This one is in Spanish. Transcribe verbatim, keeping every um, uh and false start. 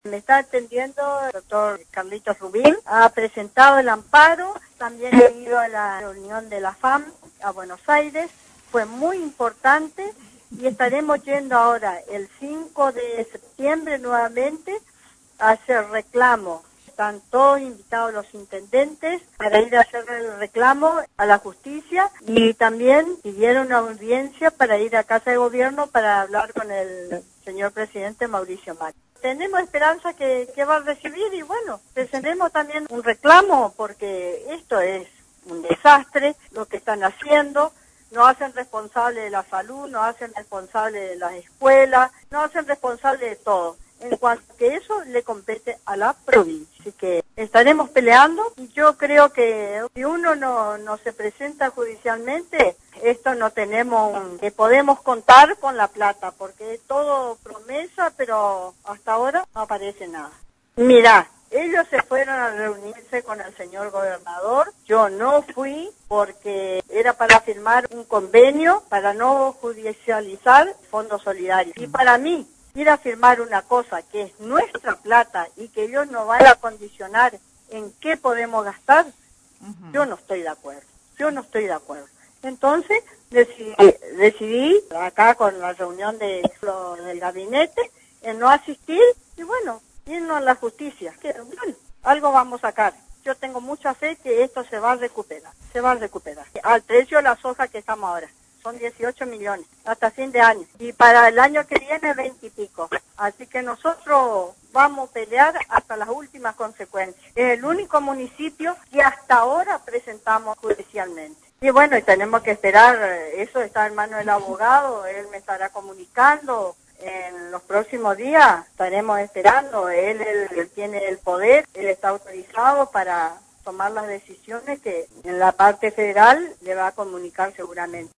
Me está atendiendo el doctor Carlitos Rubín, ha presentado el amparo, también he ido a la reunión de la F A M a Buenos Aires, fue muy importante y estaremos yendo ahora el cinco de septiembre nuevamente a hacer reclamo. Están todos invitados los intendentes para ir a hacer el reclamo a la justicia y también pidieron una audiencia para ir a Casa de Gobierno para hablar con el señor presidente Mauricio Macri. Tenemos esperanza que, que va a recibir y bueno, presentemos también un reclamo porque esto es un desastre lo que están haciendo. No hacen responsable de la salud, no hacen responsable de las escuelas, no hacen responsable de todo. En cuanto a que eso le compete a la provincia. Así que estaremos peleando y yo creo que si uno no, no se presenta judicialmente, esto no tenemos, un, que podemos contar con la plata, porque es todo promesa, pero hasta ahora no aparece nada. Mirá, ellos se fueron a reunirse con el señor gobernador, yo no fui porque era para firmar un convenio para no judicializar fondos solidarios. Y para mí, ir a firmar una cosa que es nuestra plata y que ellos no van a condicionar en qué podemos gastar, uh-huh. yo no estoy de acuerdo, yo no estoy de acuerdo. Entonces decidí, decidí acá con la reunión de, lo, del gabinete en no asistir y bueno, irnos a la justicia. Que, bueno, algo vamos a sacar. Yo tengo mucha fe que esto se va a recuperar, se va a recuperar. Al precio de la soja que estamos ahora. Son dieciocho millones, hasta fin de año. Y para el año que viene, veinte y pico. Así que nosotros vamos a pelear hasta las últimas consecuencias. Es el único municipio que hasta ahora presentamos judicialmente. Y bueno, y tenemos que esperar, eso está en manos del abogado, él me estará comunicando. En los próximos días estaremos esperando, él, él, él tiene el poder, él está autorizado para tomar las decisiones que en la parte federal le va a comunicar seguramente.